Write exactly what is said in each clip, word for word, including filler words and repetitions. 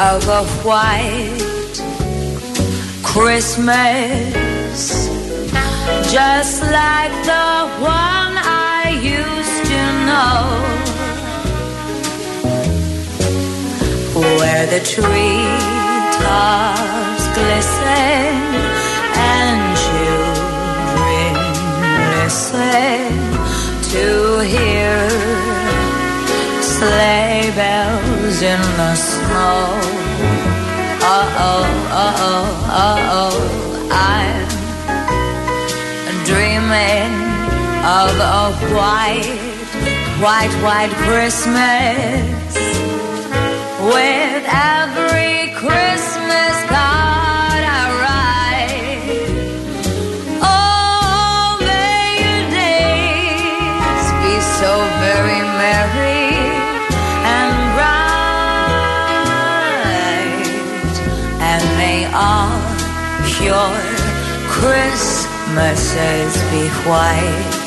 of a white Christmas, just like the one I used to know, where the treetops glisten and children listen to hear sleigh bells in the snow. Uh-oh, uh-oh, uh-oh, I'm dreaming of a white, white, white Christmas, with every Christmas card I write. Oh, may your days be so very merry and bright, and may all your Christmases be white.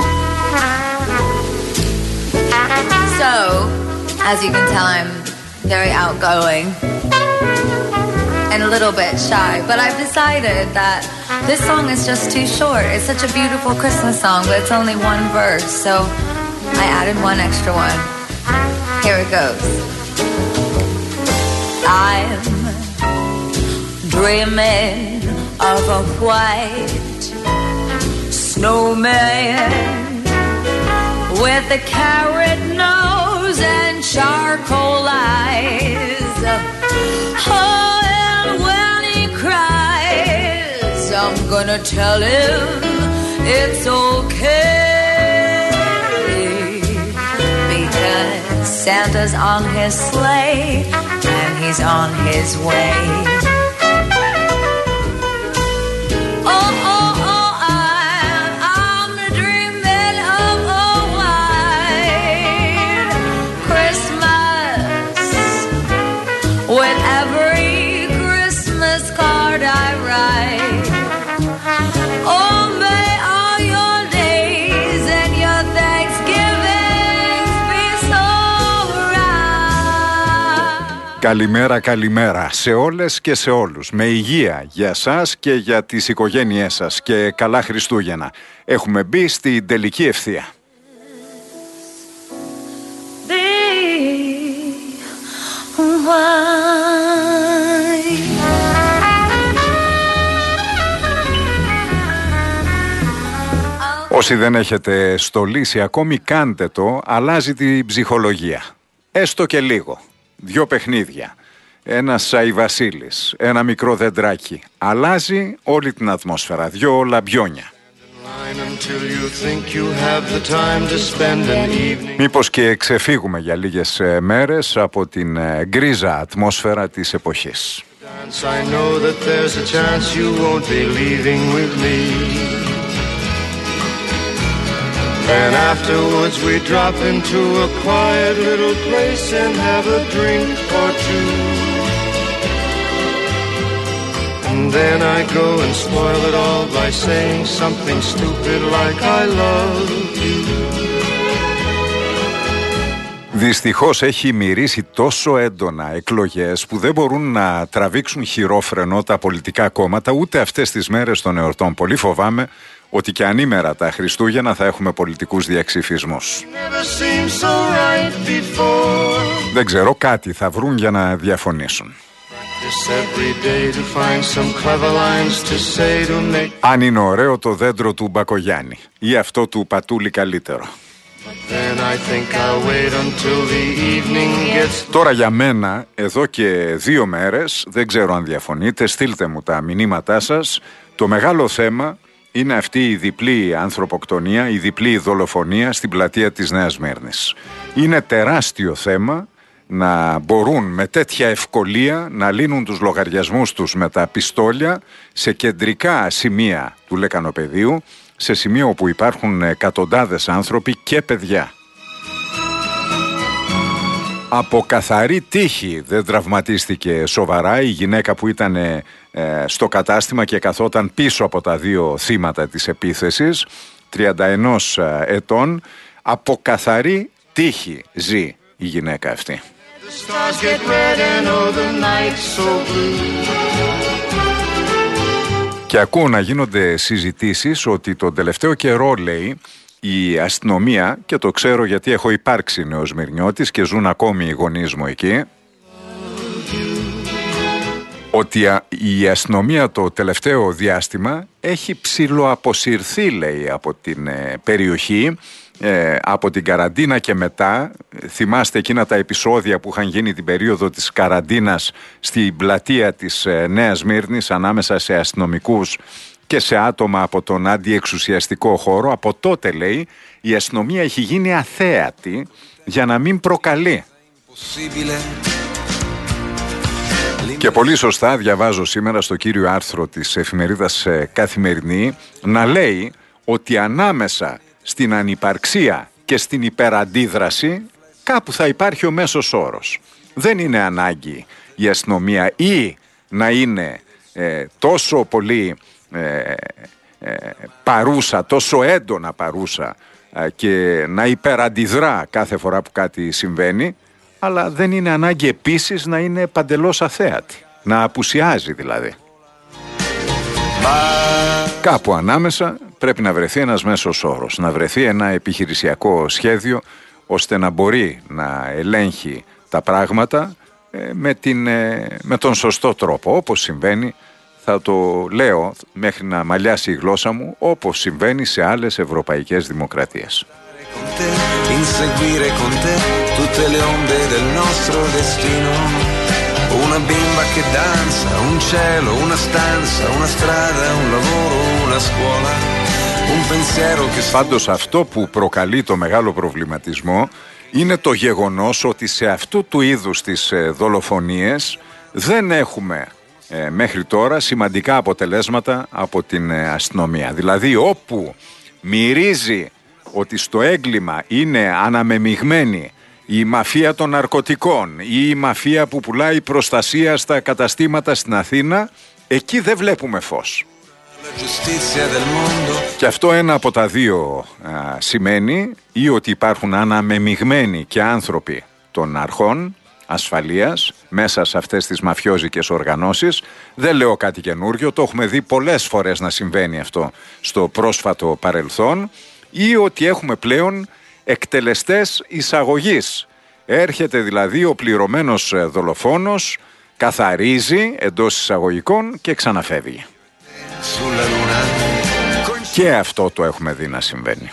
So, as you can tell, I'm very outgoing and a little bit shy, but I've decided that this song is just too short. It's such a beautiful Christmas song, but it's only one verse, so I added one extra one. Here it goes. I'm dreaming of a white snowman with a carrot nose and charcoal eyes. Oh, and when he cries, I'm gonna tell him it's okay, because Santa's on his sleigh and he's on his way. Καλημέρα, καλημέρα σε όλες και σε όλους. Με υγεία για σας και για τις οικογένειές σας και καλά Χριστούγεννα. Έχουμε μπει στην τελική ευθεία. Όσοι δεν έχετε στολίσει ακόμη, κάντε το, αλλάζει την ψυχολογία. Έστω και λίγο. Δυο παιχνίδια, ένας Αϊβασίλης, ένα μικρό δεντράκι. Αλλάζει όλη την ατμόσφαιρα, δυο λαμπιόνια. Μήπως και ξεφύγουμε για λίγες μέρες από την γκρίζα ατμόσφαιρα της εποχής. And afterwards we drop into a quiet little place and have a drink or two. And then I go and spoil it all by saying something stupid like I love you. Δυστυχώς έχει μυρίσει τόσο έντονα εκλογές που δεν μπορούν να τραβήξουν χειρόφρενο τα πολιτικά κόμματα ούτε αυτές τις μέρες των εορτών. Πολύ φοβάμαι ότι και ανήμερα τα Χριστούγεννα θα έχουμε πολιτικούς διαξυφισμούς. Δεν ξέρω, κάτι θα βρουν για να διαφωνήσουν. Αν είναι ωραίο το δέντρο του Μπακογιάννη ή αυτό του Πατούλη καλύτερο. Τώρα για μένα, εδώ και δύο μέρες, δεν ξέρω αν διαφωνείτε, στείλτε μου τα μηνύματά σας, το μεγάλο θέμα είναι αυτή η διπλή ανθρωποκτονία, η διπλή δολοφονία στην πλατεία της Νέας Σμύρνης. Είναι τεράστιο θέμα να μπορούν με τέτοια ευκολία να λύνουν τους λογαριασμούς τους με τα πιστόλια σε κεντρικά σημεία του Λεκανοπεδίου, σε σημεία όπου υπάρχουν εκατοντάδες άνθρωποι και παιδιά. Από καθαρή τύχη δεν τραυματίστηκε σοβαρά η γυναίκα που ήταν ε, στο κατάστημα και καθόταν πίσω από τα δύο θύματα της επίθεσης, τριάντα ένα ετών. Από καθαρή τύχη ζει η γυναίκα αυτή. Και ακούω να γίνονται συζητήσεις ότι τον τελευταίο καιρό, λέει, η αστυνομία, και το ξέρω γιατί έχω υπάρξει Νεοσμυρνιώτης και ζουν ακόμη οι γονείς μου εκεί, ότι η αστυνομία το τελευταίο διάστημα έχει ψιλοαποσυρθεί, λέει, από την ε, περιοχή, ε, από την καραντίνα και μετά. Θυμάστε εκείνα τα επεισόδια που είχαν γίνει την περίοδο της καραντίνας στην πλατεία της ε, Νέας Σμύρνης ανάμεσα σε αστυνομικούς και σε άτομα από τον αντιεξουσιαστικό χώρο. Από τότε, λέει, η αστυνομία έχει γίνει αθέατη για να μην προκαλεί. Και πολύ σωστά διαβάζω σήμερα στο κύριο άρθρο της εφημερίδας Καθημερινή να λέει ότι ανάμεσα στην ανυπαρξία και στην υπεραντίδραση κάπου θα υπάρχει ο μέσος όρος. Δεν είναι ανάγκη η αστυνομία ή να είναι ε, τόσο πολύ ε, ε, παρούσα, τόσο έντονα παρούσα ε, και να υπεραντιδρά κάθε φορά που κάτι συμβαίνει, αλλά δεν είναι ανάγκη επίσης να είναι παντελώς αθέατη, να απουσιάζει δηλαδή. Κάπου ανάμεσα πρέπει να βρεθεί ένας μέσος όρος, να βρεθεί ένα επιχειρησιακό σχέδιο ώστε να μπορεί να ελέγχει τα πράγματα ε, με, την, ε, με τον σωστό τρόπο, όπως συμβαίνει, θα το λέω μέχρι να μαλλιάσει η γλώσσα μου, όπως συμβαίνει σε άλλες ευρωπαϊκές δημοκρατίες. Inseguire con te tutte le onde del nostro destino. Una bimba che danza, un cielo, una stanza, una strada, un lavoro, una scuola. Un pensiero che... Πάντως αυτό που προκαλεί το μεγάλο προβληματισμό είναι το γεγονός ότι σε αυτού του είδους τις δολοφονίες δεν έχουμε ε, μέχρι τώρα σημαντικά αποτελέσματα από την ε, αστυνομία. Δηλαδή όπου μυρίζει ότι στο έγκλημα είναι αναμεμειγμένη η μαφία των ναρκωτικών ή η μαφία που πουλάει προστασία στα καταστήματα στην Αθήνα, εκεί δεν βλέπουμε φως. Και αυτό ένα από τα δύο α, σημαίνει ή ότι υπάρχουν αναμεμειγμένοι και άνθρωποι των αρχών ασφαλείας μέσα σε αυτές τις μαφιόζικες οργανώσεις. Δεν λέω κάτι καινούριο, το έχουμε δει πολλές φορές να συμβαίνει αυτό στο πρόσφατο παρελθόν, ή ότι έχουμε πλέον εκτελεστές εισαγωγής. Έρχεται δηλαδή ο πληρωμένος δολοφόνος, καθαρίζει εντός εισαγωγικών και ξαναφεύγει. Και αυτό το έχουμε δει να συμβαίνει.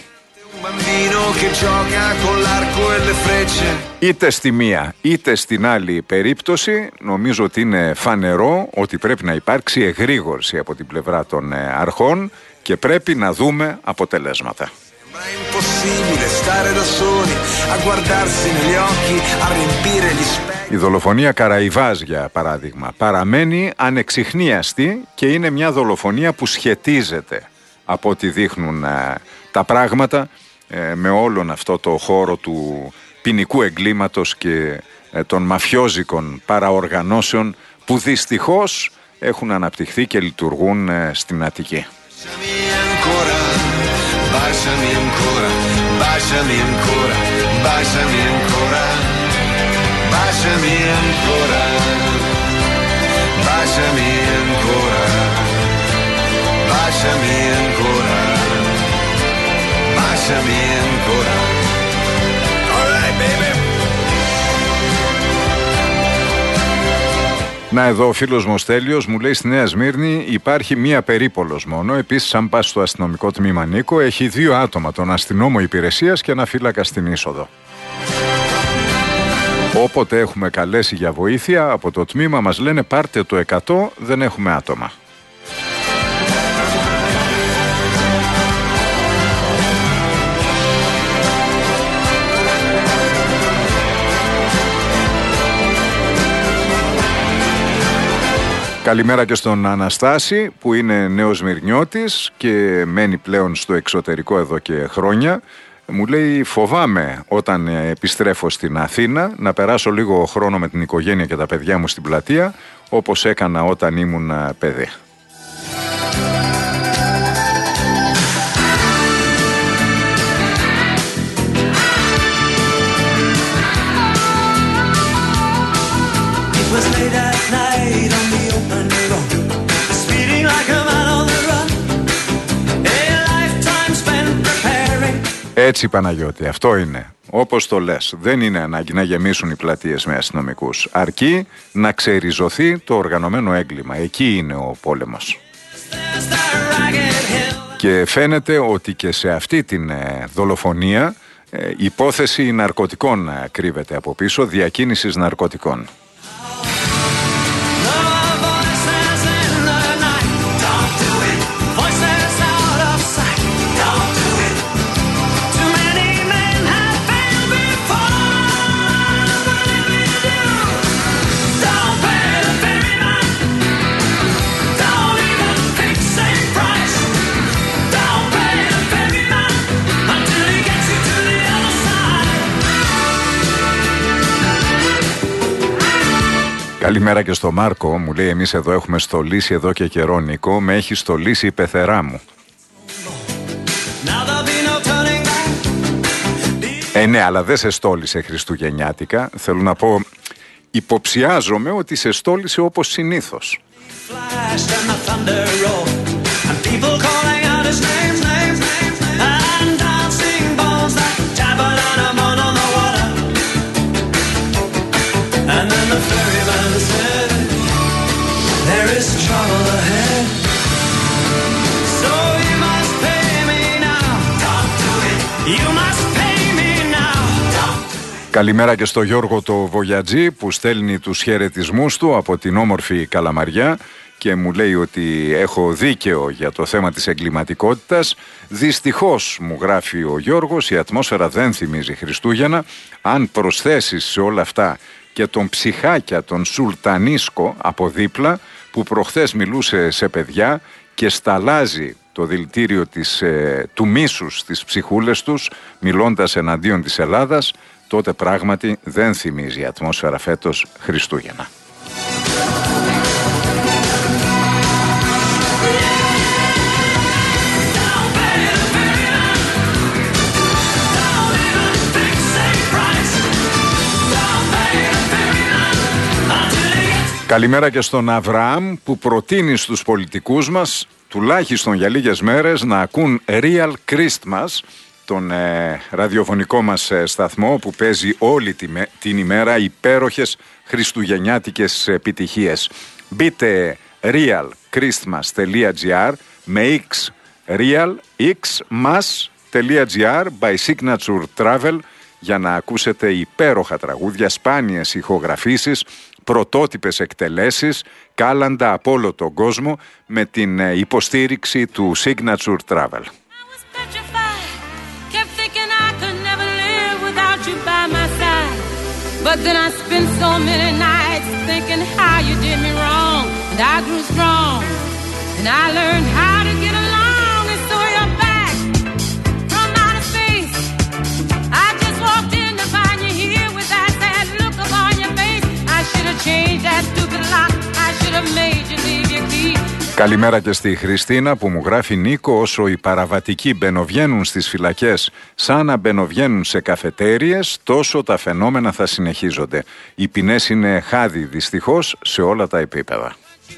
Είτε στη μία είτε στην άλλη περίπτωση νομίζω ότι είναι φανερό ότι πρέπει να υπάρξει εγρήγορση από την πλευρά των αρχών και πρέπει να δούμε αποτελέσματα. Η δολοφονία Καραϊβάς, για παράδειγμα, παραμένει ανεξιχνίαστη και είναι μια δολοφονία που σχετίζεται, από ό,τι δείχνουν ε, τα πράγματα, ε, με όλον αυτό το χώρο του ποινικού εγκλήματος και ε, των μαφιόζικων παραοργανώσεων που δυστυχώς έχουν αναπτυχθεί και λειτουργούν ε, στην Αττική. Baciami ancora, baciami ancora, baciami ancora, baciami ancora, baciami ancora, baciami ancora, baciami ancora. All right, baby. Να, εδώ ο φίλος μου ο Στέλιος μου λέει στη Νέα Σμύρνη υπάρχει μία περίπολος μόνο. Επίσης, αν πας στο αστυνομικό τμήμα Νίκο, έχει δύο άτομα, τον αστυνόμο υπηρεσίας και ένα φύλακα στην είσοδο. Όποτε έχουμε καλέσει για βοήθεια από το τμήμα μας λένε πάρτε το εκατό, δεν έχουμε άτομα. Καλημέρα και στον Αναστάση που είναι νέος Μυρνιώτης και μένει πλέον στο εξωτερικό εδώ και χρόνια. Μου λέει φοβάμαι όταν επιστρέφω στην Αθήνα να περάσω λίγο χρόνο με την οικογένεια και τα παιδιά μου στην πλατεία όπως έκανα όταν ήμουν παιδί. Έτσι, Παναγιώτη, αυτό είναι. Όπως το λες, δεν είναι ανάγκη να γεμίσουν οι πλατείες με αστυνομικούς. Αρκεί να ξεριζωθεί το οργανωμένο έγκλημα. Εκεί είναι ο πόλεμος. Και φαίνεται ότι και σε αυτή την ε, δολοφονία ε, υπόθεση ναρκωτικών ε, κρύβεται από πίσω, διακίνησης ναρκωτικών. Καλημέρα και στο Μάρκο, μου λέει εμείς εδώ έχουμε στολίσει εδώ και καιρό Νίκο, με έχει στολίσει η πεθερά μου. Ε ναι, αλλά δεν σε στόλισε χριστουγεννιάτικα, θέλω να πω, υποψιάζομαι ότι σε στόλισε όπως συνήθως. And then the ferryman said, there is trouble ahead, so you must pay me now. Don't do it. You must pay me now. Don't. Καλημέρα και στο Γιώργο το Βογιατζή που στέλνει τους χαιρετισμούς του από την όμορφη Καλαμαριά και μου λέει ότι έχω δίκαιο για το θέμα της εγκληματικότητας. Δυστυχώς, μου γράφει ο Γιώργος, η ατμόσφαιρα δεν θυμίζει Χριστούγεννα. Αν προσθέσεις σε όλα αυτά και τον ψυχάκια, τον Σουλτανίσκο από δίπλα, που προχθές μιλούσε σε παιδιά και σταλάζει το δηλητήριο της, ε, του μίσους στις ψυχούλες τους, μιλώντας εναντίον της Ελλάδας, τότε πράγματι δεν θυμίζει η ατμόσφαιρα φέτος Χριστούγεννα. Καλημέρα και στον Αβραάμ που προτείνει στους πολιτικούς μας τουλάχιστον για λίγες μέρες να ακούν Real Christmas, τον ε, ραδιοφωνικό μας ε, σταθμό που παίζει όλη τη, την ημέρα υπέροχες χριστουγεννιάτικες επιτυχίες. Μπείτε real christmas τελεία gr με x real xmas.gr by Signature Travel για να ακούσετε υπέροχα τραγούδια, σπάνιες ηχογραφήσεις, πρωτότυπες εκτελέσεις, κάλαντα από όλο τον κόσμο με την υποστήριξη του Signature Travel. But then I spent so many nights thinking how you did me wrong, and I grew strong, and I learned how to get along, and so you're back from outer space. I just walked in to find you here with that sad look upon your face. I should have changed that stupid lock, I should have made you leave your key. Καλημέρα και στη Χριστίνα που μου γράφει Νίκο, όσο οι παραβατικοί μπαινοβγαίνουν στις φυλακές σαν να μπαινοβγαίνουν σε καφετέριες, τόσο τα φαινόμενα θα συνεχίζονται. Οι ποινές είναι χάδι δυστυχώς σε όλα τα επίπεδα.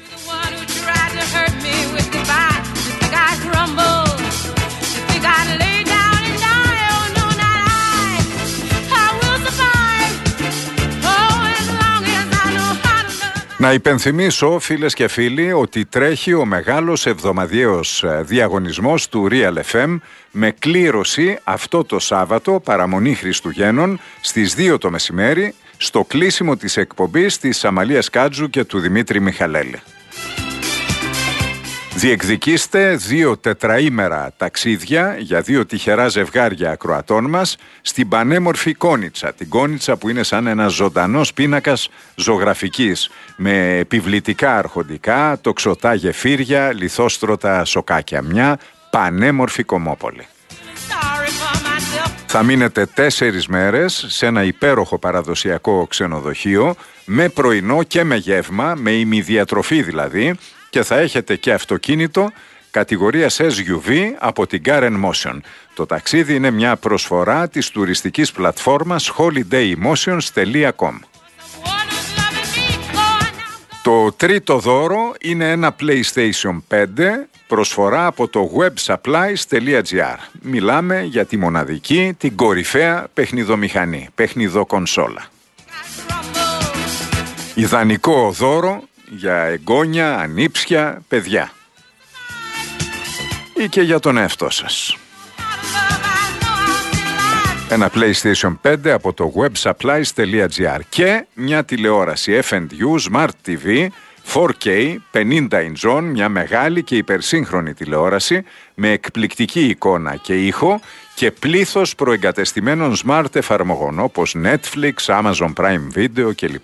Να υπενθυμίσω, φίλες και φίλοι, ότι τρέχει ο μεγάλος εβδομαδιαίος διαγωνισμός του Real εφ εμ με κλήρωση αυτό το Σάββατο, παραμονή Χριστουγέννων, στις δύο το μεσημέρι, στο κλείσιμο της εκπομπής της Αμαλίας Κάτζου και του Δημήτρη Μιχαλέλη. Διεκδικήστε δύο τετραήμερα ταξίδια για δύο τυχερά ζευγάρια ακροατών μας στην πανέμορφη Κόνιτσα. Την Κόνιτσα που είναι σαν ένας ζωντανός πίνακας ζωγραφικής με επιβλητικά αρχοντικά, τοξωτά γεφύρια, λιθόστρωτα σοκάκια. Μια πανέμορφη κομμόπολη. Θα μείνετε τέσσερις μέρες σε ένα υπέροχο παραδοσιακό ξενοδοχείο με πρωινό και με γεύμα, με ημιδιατροφή δηλαδή, και θα έχετε και αυτοκίνητο κατηγορίας ες γιου βι από την Karen Motion. Το ταξίδι είναι μια προσφορά της τουριστικής πλατφόρμας holiday-motions τελεία com. Το τρίτο δώρο είναι ένα PlayStation πέντε Προσφορά από το websupplies.gr. Μιλάμε για τη μοναδική, την κορυφαία παιχνιδομηχανή, παιχνιδοκονσόλα. Ιδανικό δώρο για εγγόνια, ανήψια, παιδιά. Ή και για τον εαυτό σας. Ένα PlayStation πέντε από το websupplies.gr και μια τηλεόραση εφ εντ γιου Smart τι βι φορ κέι πενήντα ιντσών, μια μεγάλη και υπερσύγχρονη τηλεόραση με εκπληκτική εικόνα και ήχο και πλήθος προεγκατεστημένων smart εφαρμογών όπως Netflix, Amazon Prime Video κλπ.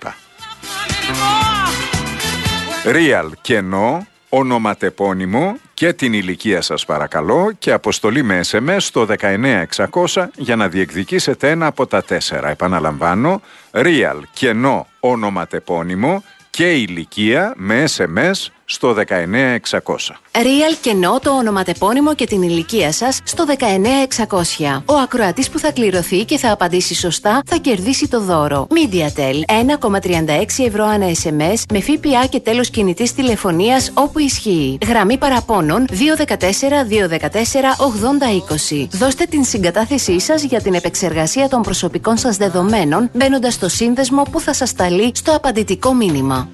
Real κενό, ονοματεπώνυμο και την ηλικία σας παρακαλώ και αποστολή με ες εμ ες στο δεκαεννέα εξακόσια για να διεκδικήσετε ένα από τα τέσσερα. Επαναλαμβάνω, Real κενό, ονοματεπώνυμο και ηλικία με ες εμ ες στο δεκαεννέα εξακόσια. Real κενό το ονοματεπώνυμο και την ηλικία σας στο δεκαεννέα εξακόσια. Ο ακροατής που θα κληρωθεί και θα απαντήσει σωστά θα κερδίσει το δώρο. MediaTel ένα κόμμα τριάντα έξι ευρώ ανά ες εμ ες με ΦΠΑ και τέλος κινητής τηλεφωνίας όπου ισχύει. Γραμμή παραπώνων δύο ένα τέσσερα δύο ένα τέσσερα ογδόντα είκοσι. Δώστε την συγκατάθεσή σας για την επεξεργασία των προσωπικών σας δεδομένων μπαίνοντας στο σύνδεσμο που θα σας σταλεί στο απαντητικό μήνυμα.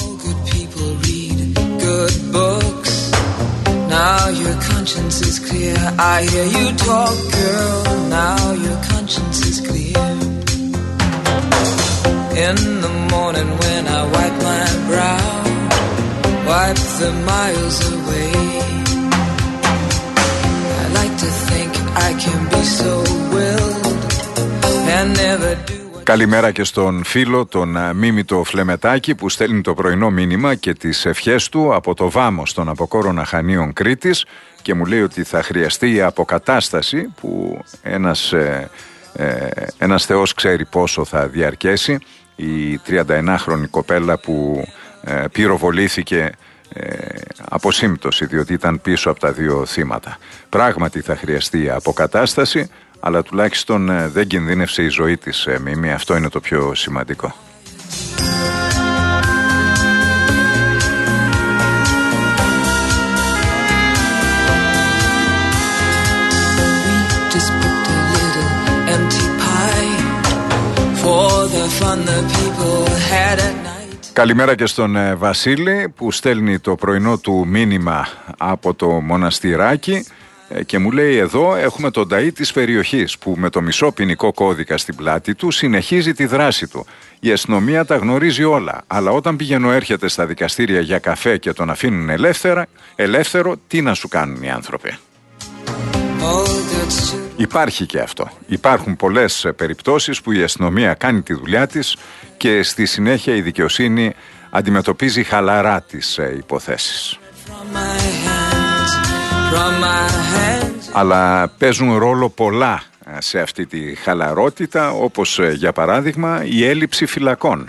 Good books. Now your conscience is clear. I hear you talk, girl. Now your conscience is clear. In the morning when I wipe my brow, wipe the miles away. I like to think I can be so willed and never do. Καλημέρα και στον φίλο, τον Μίμητο Φλεμετάκη, που στέλνει το πρωινό μήνυμα και τις ευχές του από το Βάμο στον Αποκόρονα Χανίων Κρήτης και μου λέει ότι θα χρειαστεί η αποκατάσταση που ένας, ε, ε, ένας θεός ξέρει πόσο θα διαρκέσει. Η τριανταεννάχρονη κοπέλα που ε, πυροβολήθηκε ε, από σύμπτωση διότι ήταν πίσω από τα δύο θύματα. Πράγματι θα χρειαστεί η αποκατάσταση, αλλά τουλάχιστον ε, δεν κινδύνευσε η ζωή της, ε, Μίμη. Αυτό είναι το πιο σημαντικό. Καλημέρα και στον ε, Βασίλη που στέλνει το πρωινό του μήνυμα από το μοναστηράκι και μου λέει εδώ έχουμε τον ταΐ της περιοχής που με το μισό ποινικό κώδικα στην πλάτη του συνεχίζει τη δράση του. Η αστυνομία τα γνωρίζει όλα, αλλά όταν πηγαίνω έρχεται στα δικαστήρια για καφέ και τον αφήνουν ελεύθερα, ελεύθερο, τι να σου κάνουν οι άνθρωποι. Υπάρχει και αυτό. Υπάρχουν πολλές περιπτώσεις που η αστυνομία κάνει τη δουλειά της και στη συνέχεια η δικαιοσύνη αντιμετωπίζει χαλαρά τις υποθέσεις. Αλλά παίζουν ρόλο πολλά σε αυτή τη χαλαρότητα, όπως για παράδειγμα η έλλειψη φυλακών.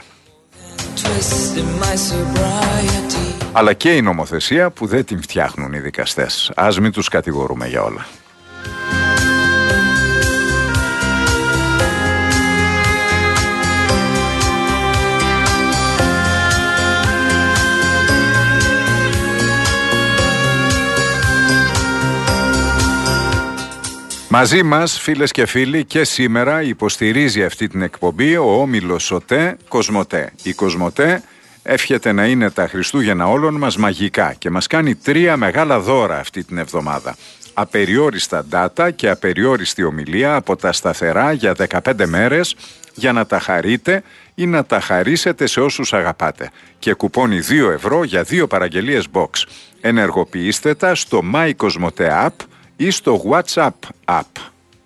Αλλά και η νομοθεσία που δεν την φτιάχνουν οι δικαστές. Ας μην τους κατηγορούμε για όλα. Μαζί μας, φίλες και φίλοι, και σήμερα υποστηρίζει αυτή την εκπομπή ο όμιλος ΣΟΤΕ Κοσμοτέ. Η Κοσμοτέ εύχεται να είναι τα Χριστούγεννα όλων μας μαγικά και μας κάνει τρία μεγάλα δώρα αυτή την εβδομάδα. Απεριόριστα data και απεριόριστη ομιλία από τα σταθερά για δεκαπέντε μέρες για να τα χαρείτε ή να τα χαρίσετε σε όσους αγαπάτε. Και κουπόνι δύο ευρώ για δύο παραγγελίες box. Ενεργοποιήστε τα στο My Cosmote App ή στο WhatsApp App.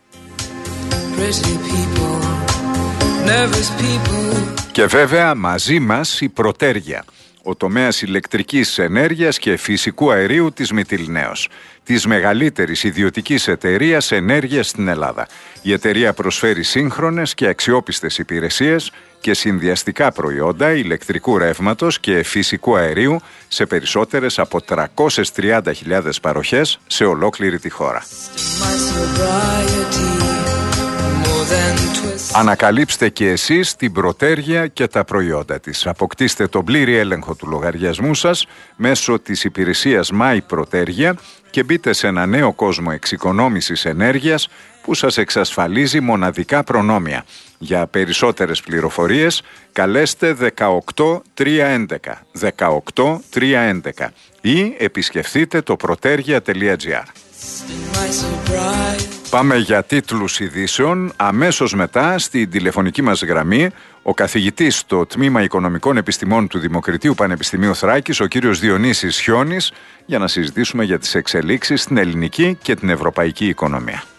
Και βέβαια μαζί μας η Πρωτέργεια, ο τομέας ηλεκτρικής ενέργειας και φυσικού αερίου της Μυτιληναίος, της μεγαλύτερης ιδιωτικής εταιρείας ενέργειας στην Ελλάδα. Η εταιρεία προσφέρει σύγχρονες και αξιόπιστες υπηρεσίες και συνδυαστικά προϊόντα ηλεκτρικού ρεύματος και φυσικού αερίου σε περισσότερες από τριακόσιες τριάντα χιλιάδες παροχές σε ολόκληρη τη χώρα. Ανακαλύψτε και εσείς την Πρωτέργεια και τα προϊόντα της. Αποκτήστε τον πλήρη έλεγχο του λογαριασμού σας μέσω της υπηρεσίας My Πρωτέργεια και μπείτε σε ένα νέο κόσμο εξοικονόμησης ενέργειας που σας εξασφαλίζει μοναδικά προνόμια. Για περισσότερες πληροφορίες καλέστε δεκαοκτώ τριακόσια έντεκα δεκαοκτώ τριακόσια έντεκα ή επισκεφτείτε το πρωτέργεια τελεία τζι άρ. Πάμε για τίτλους ειδήσεων. Αμέσως μετά στην τηλεφωνική μας γραμμή ο καθηγητής στο Τμήμα Οικονομικών Επιστημών του Δημοκριτείου Πανεπιστημίου Θράκης, ο κύριος Διονύσης Χιώνης, για να συζητήσουμε για τις εξελίξεις στην ελληνική και την ευρωπαϊκή οικονομία.